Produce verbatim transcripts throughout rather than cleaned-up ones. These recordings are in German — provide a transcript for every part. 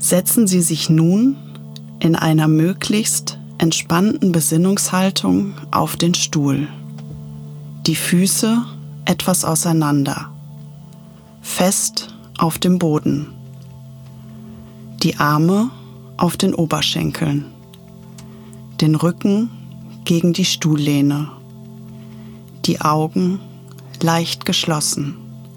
Setzen Sie sich nun in einer möglichst entspannten Besinnungshaltung auf den Stuhl. Die Füße etwas auseinander, fest auf dem Boden. Die Arme auf den Oberschenkeln, den Rücken gegen die Stuhllehne, die Augen leicht geschlossen.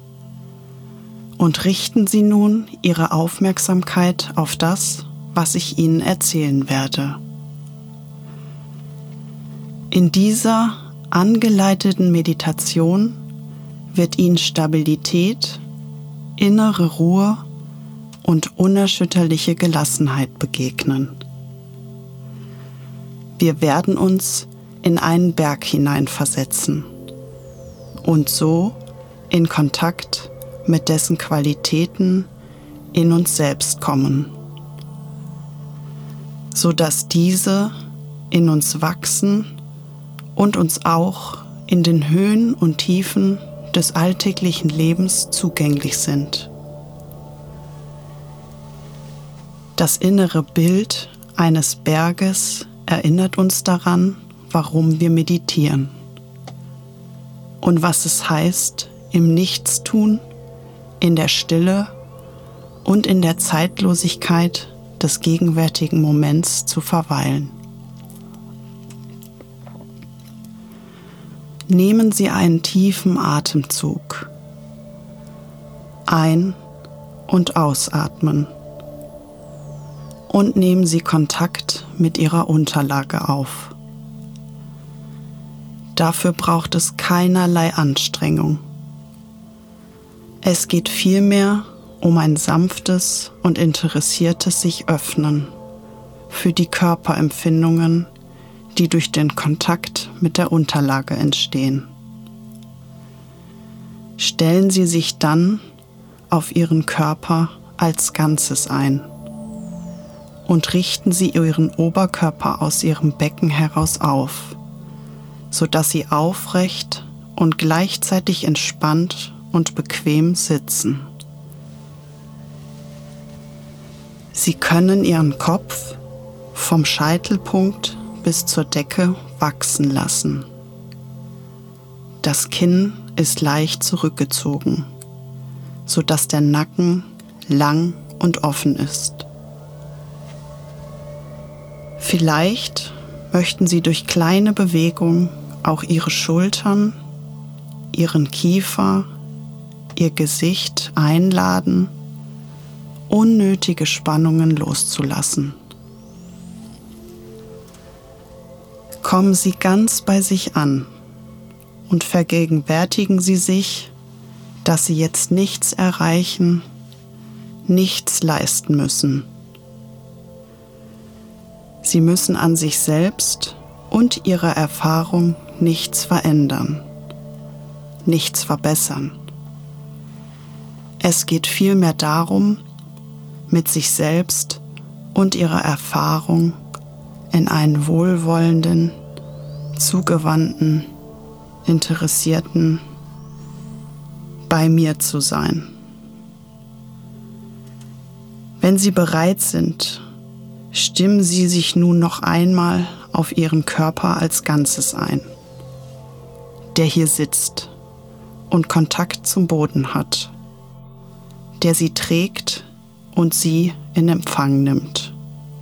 Und richten Sie nun Ihre Aufmerksamkeit auf das, was ich Ihnen erzählen werde. In dieser angeleiteten Meditation wird Ihnen Stabilität, innere Ruhe und unerschütterliche Gelassenheit begegnen. Wir werden uns in einen Berg hineinversetzen und so in Kontakt mit dessen Qualitäten in uns selbst kommen, sodass diese in uns wachsen und uns auch in den Höhen und Tiefen des alltäglichen Lebens zugänglich sind. Das innere Bild eines Berges erinnert uns daran, warum wir meditieren und was es heißt, im Nichtstun, in der Stille und in der Zeitlosigkeit des gegenwärtigen Moments zu verweilen. Nehmen Sie einen tiefen Atemzug. Ein- und ausatmen. Und nehmen Sie Kontakt mit Ihrer Unterlage auf. Dafür braucht es keinerlei Anstrengung. Es geht vielmehr um ein sanftes und interessiertes sich öffnen für die Körperempfindungen, die durch den Kontakt mit der Unterlage entstehen. Stellen Sie sich dann auf Ihren Körper als Ganzes ein und richten Sie Ihren Oberkörper aus Ihrem Becken heraus auf, sodass Sie aufrecht und gleichzeitig entspannt und bequem sitzen. Sie können Ihren Kopf vom Scheitelpunkt bis zur Decke wachsen lassen. Das Kinn ist leicht zurückgezogen, sodass der Nacken lang und offen ist. Vielleicht möchten Sie durch kleine Bewegungen auch Ihre Schultern, Ihren Kiefer, Ihr Gesicht einladen, unnötige Spannungen loszulassen. Kommen Sie ganz bei sich an und vergegenwärtigen Sie sich, dass Sie jetzt nichts erreichen, nichts leisten müssen. Sie müssen an sich selbst und Ihrer Erfahrung nichts verändern, nichts verbessern. Es geht vielmehr darum, mit sich selbst und ihrer Erfahrung in einen wohlwollenden, zugewandten, interessierten bei mir zu sein. Wenn Sie bereit sind, stimmen Sie sich nun noch einmal auf Ihren Körper als Ganzes ein, der hier sitzt und Kontakt zum Boden hat, der Sie trägt und Sie in Empfang nimmt.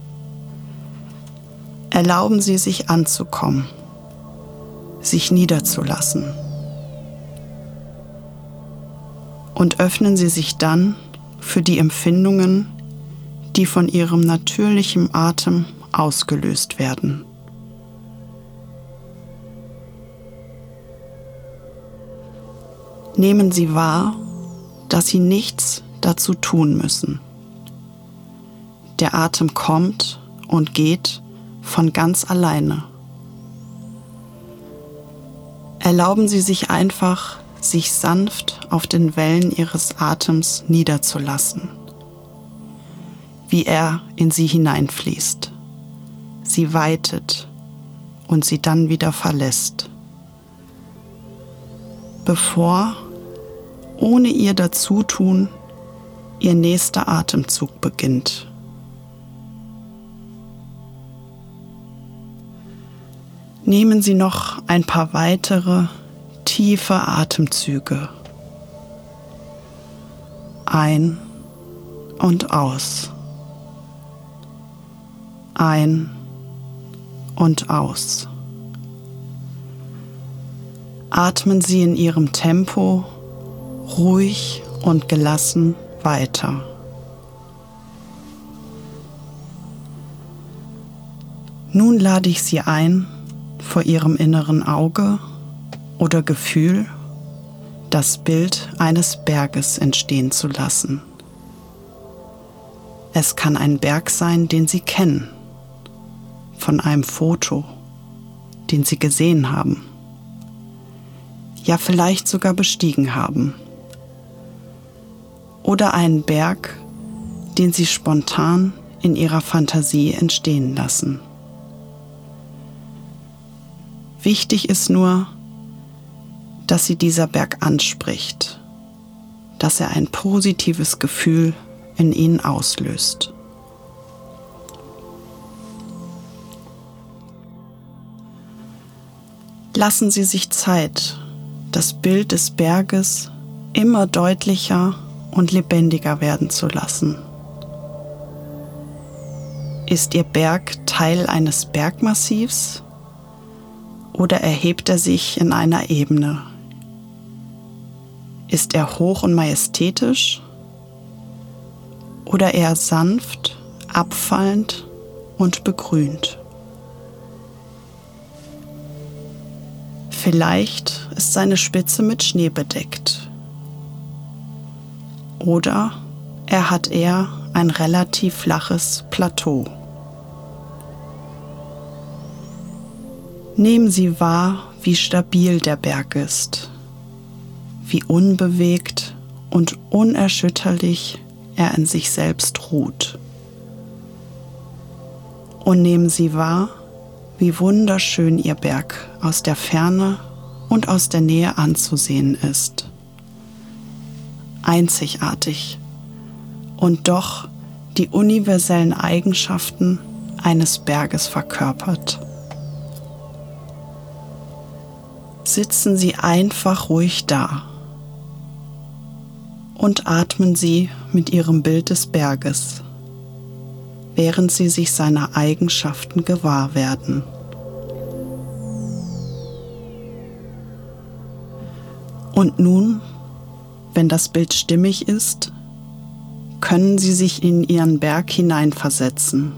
Erlauben Sie sich anzukommen, sich niederzulassen und öffnen Sie sich dann für die Empfindungen, die von Ihrem natürlichen Atem ausgelöst werden. Nehmen Sie wahr, dass Sie nichts dazu tun müssen. Der Atem kommt und geht von ganz alleine. Erlauben Sie sich einfach, sich sanft auf den Wellen Ihres Atems niederzulassen, wie er in Sie hineinfließt, Sie weitet und Sie dann wieder verlässt, bevor ohne Ihr Dazutun Ihr nächster Atemzug beginnt, Nehmen Sie noch ein paar weitere tiefe Atemzüge. Ein und aus. Ein und aus. Atmen Sie in Ihrem Tempo ruhig und gelassen weiter. Nun lade ich Sie ein, vor Ihrem inneren Auge oder Gefühl das Bild eines Berges entstehen zu lassen. Es kann ein Berg sein, den Sie kennen, von einem Foto, den Sie gesehen haben, ja vielleicht sogar bestiegen haben. Oder einen Berg, den Sie spontan in Ihrer Fantasie entstehen lassen. Wichtig ist nur, dass Sie dieser Berg anspricht, dass er ein positives Gefühl in Ihnen auslöst. Lassen Sie sich Zeit, das Bild des Berges immer deutlicher und lebendiger werden zu lassen. Ist Ihr Berg Teil eines Bergmassivs oder erhebt er sich in einer Ebene? Ist er hoch und majestätisch oder eher sanft, abfallend und begrünt? Vielleicht ist seine Spitze mit Schnee bedeckt. Oder er hat eher ein relativ flaches Plateau. Nehmen Sie wahr, wie stabil der Berg ist, wie unbewegt und unerschütterlich er in sich selbst ruht. Und nehmen Sie wahr, wie wunderschön Ihr Berg aus der Ferne und aus der Nähe anzusehen ist. Einzigartig und doch die universellen Eigenschaften eines Berges verkörpert. Sitzen Sie einfach ruhig da und atmen Sie mit Ihrem Bild des Berges, während Sie sich seiner Eigenschaften gewahr werden. Und nun, wenn das Bild stimmig ist, können Sie sich in Ihren Berg hineinversetzen,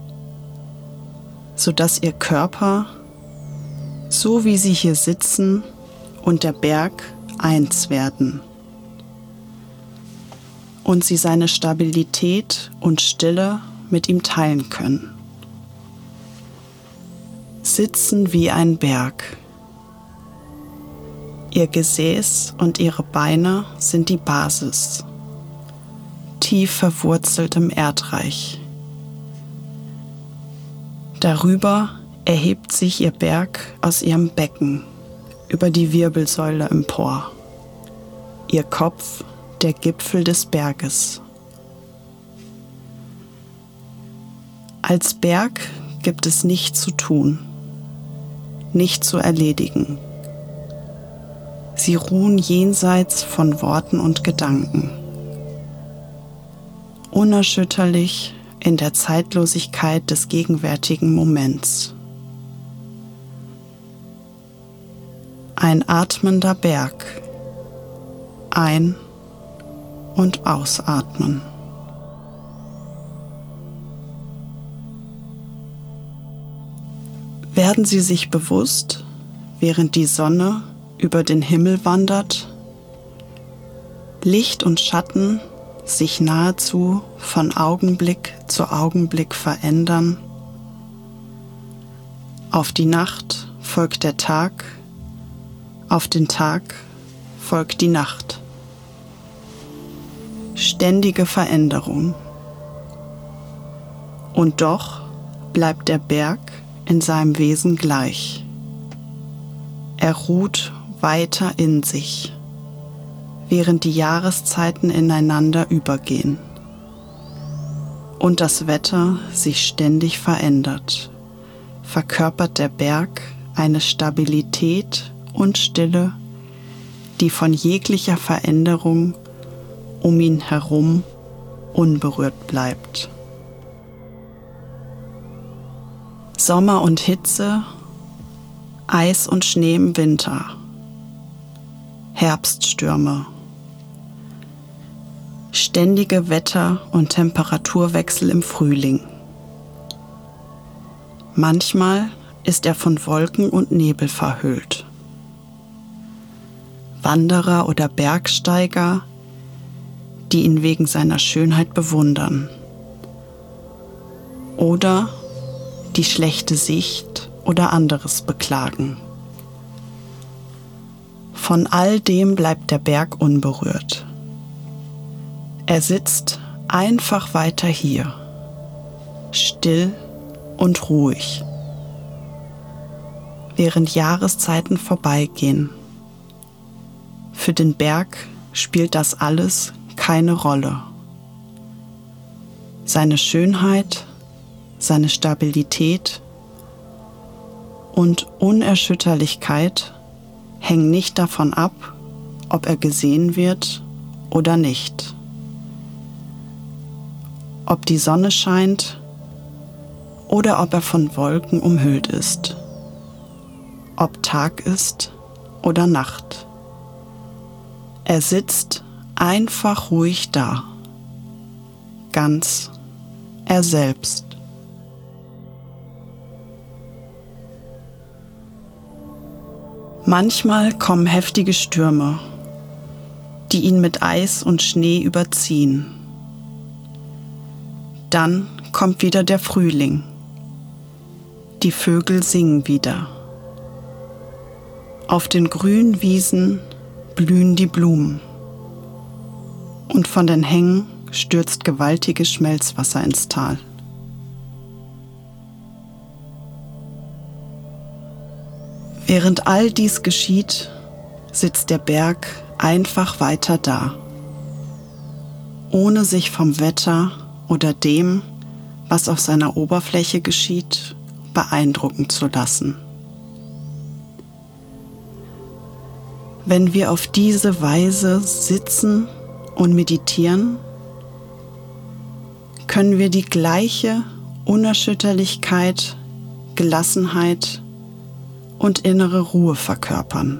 sodass Ihr Körper, so wie Sie hier sitzen, und der Berg eins werden und Sie seine Stabilität und Stille mit ihm teilen können. Sitzen wie ein Berg. Ihr Gesäß und Ihre Beine sind die Basis, tief verwurzelt im Erdreich. Darüber erhebt sich Ihr Berg aus Ihrem Becken über die Wirbelsäule empor. Ihr Kopf der Gipfel des Berges. Als Berg gibt es nichts zu tun, nichts zu erledigen. Sie ruhen jenseits von Worten und Gedanken. Unerschütterlich in der Zeitlosigkeit des gegenwärtigen Moments. Ein atmender Berg. Ein- und ausatmen. Werden Sie sich bewusst, während die Sonne über den Himmel wandert, Licht und Schatten sich nahezu von Augenblick zu Augenblick verändern. Auf die Nacht folgt der Tag, auf den Tag folgt die Nacht. Ständige Veränderung. Und doch bleibt der Berg in seinem Wesen gleich. Er ruht weiter in sich, während die Jahreszeiten ineinander übergehen und das Wetter sich ständig verändert, verkörpert der Berg eine Stabilität und Stille, die von jeglicher Veränderung um ihn herum unberührt bleibt. Sommer und Hitze, Eis und Schnee im Winter, Herbststürme, ständige Wetter- und Temperaturwechsel im Frühling. Manchmal ist er von Wolken und Nebel verhüllt. Wanderer oder Bergsteiger, die ihn wegen seiner Schönheit bewundern. Oder die schlechte Sicht oder anderes beklagen. Von all dem bleibt der Berg unberührt. Er sitzt einfach weiter hier, still und ruhig, während Jahreszeiten vorbeigehen. Für den Berg spielt das alles keine Rolle. Seine Schönheit, seine Stabilität und Unerschütterlichkeit hängen nicht davon ab, ob er gesehen wird oder nicht. Ob die Sonne scheint oder ob er von Wolken umhüllt ist. Ob Tag ist oder Nacht. Er sitzt einfach ruhig da, ganz er selbst. Manchmal kommen heftige Stürme, die ihn mit Eis und Schnee überziehen. Dann kommt wieder der Frühling. Die Vögel singen wieder. Auf den grünen Wiesen blühen die Blumen. Und von den Hängen stürzt gewaltiges Schmelzwasser ins Tal. Während all dies geschieht, sitzt der Berg einfach weiter da, ohne sich vom Wetter oder dem, was auf seiner Oberfläche geschieht, beeindrucken zu lassen. Wenn wir auf diese Weise sitzen und meditieren, können wir die gleiche Unerschütterlichkeit, Gelassenheit und innere Ruhe verkörpern.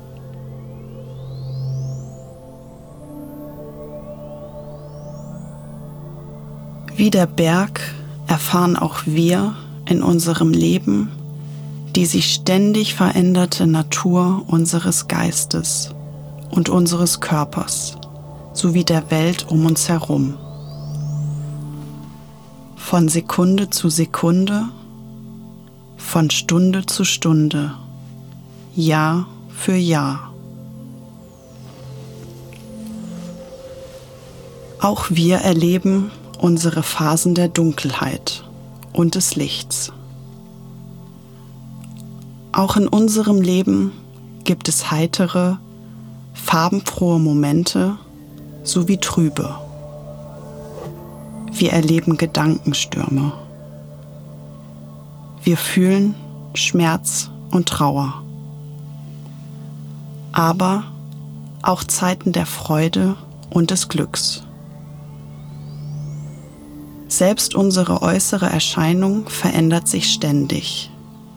Wie der Berg erfahren auch wir in unserem Leben die sich ständig veränderte Natur unseres Geistes und unseres Körpers sowie der Welt um uns herum. Von Sekunde zu Sekunde, von Stunde zu Stunde, Jahr für Jahr. Auch wir erleben unsere Phasen der Dunkelheit und des Lichts. Auch in unserem Leben gibt es heitere, farbenfrohe Momente sowie trübe. Wir erleben Gedankenstürme. Wir fühlen Schmerz und Trauer. Aber auch Zeiten der Freude und des Glücks. Selbst unsere äußere Erscheinung verändert sich ständig.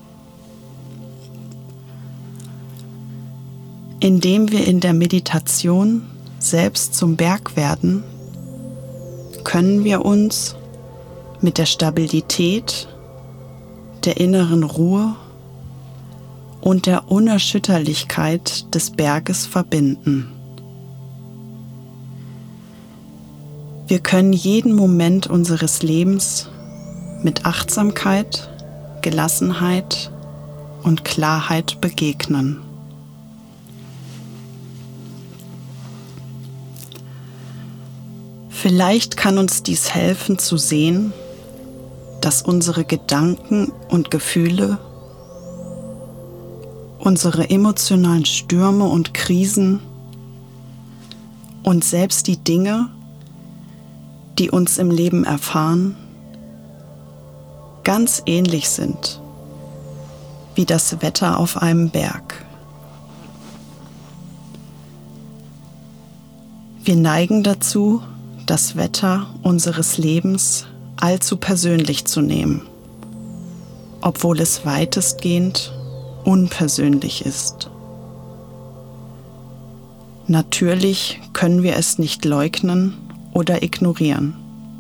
Indem wir in der Meditation selbst zum Berg werden, können wir uns mit der Stabilität, der inneren Ruhe und der Unerschütterlichkeit des Berges verbinden. Wir können jeden Moment unseres Lebens mit Achtsamkeit, Gelassenheit und Klarheit begegnen. Vielleicht kann uns dies helfen zu sehen, dass unsere Gedanken und Gefühle, unsere emotionalen Stürme und Krisen und selbst die Dinge, die uns im Leben erfahren, ganz ähnlich sind wie das Wetter auf einem Berg. Wir neigen dazu, das Wetter unseres Lebens allzu persönlich zu nehmen, obwohl es weitestgehend unpersönlich ist. Natürlich können wir es nicht leugnen oder ignorieren.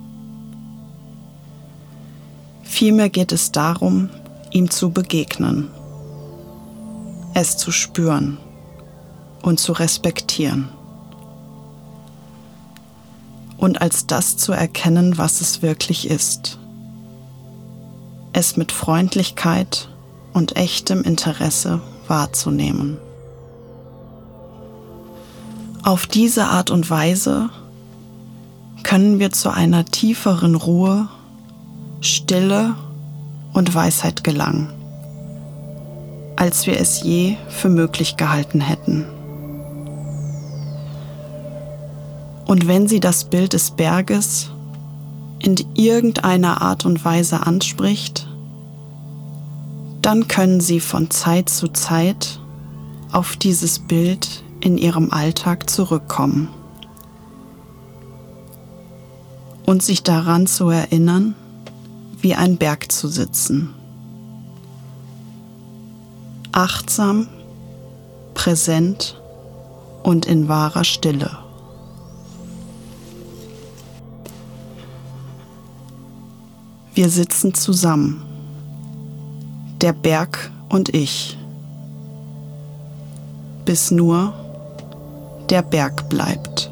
Vielmehr geht es darum, ihm zu begegnen, es zu spüren und zu respektieren und als das zu erkennen, was es wirklich ist. Es mit Freundlichkeit und echtem Interesse wahrzunehmen. Auf diese Art und Weise können wir zu einer tieferen Ruhe, Stille und Weisheit gelangen, als wir es je für möglich gehalten hätten. Und wenn Sie das Bild des Berges in irgendeiner Art und Weise anspricht, dann können Sie von Zeit zu Zeit auf dieses Bild in Ihrem Alltag zurückkommen und sich daran zu erinnern, wie ein Berg zu sitzen. Achtsam, präsent und in wahrer Stille. Wir sitzen zusammen, der Berg und ich, bis nur der Berg bleibt.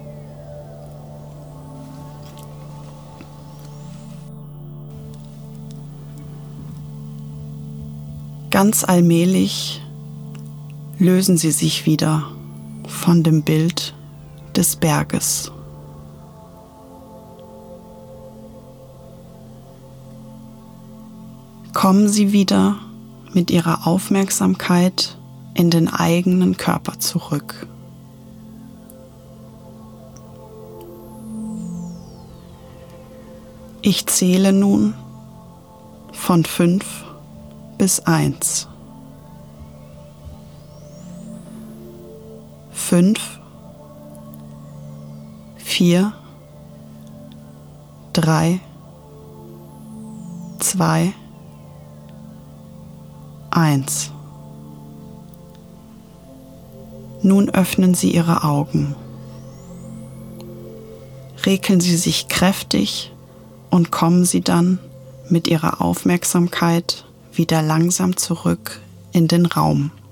Ganz allmählich lösen Sie sich wieder von dem Bild des Berges. Kommen Sie wieder mit Ihrer Aufmerksamkeit in den eigenen Körper zurück. Ich zähle nun von fünf bis eins. Fünf, vier, drei, zwei, eins. Nun öffnen Sie Ihre Augen. Rekeln Sie sich kräftig und kommen Sie dann mit Ihrer Aufmerksamkeit wieder langsam zurück in den Raum.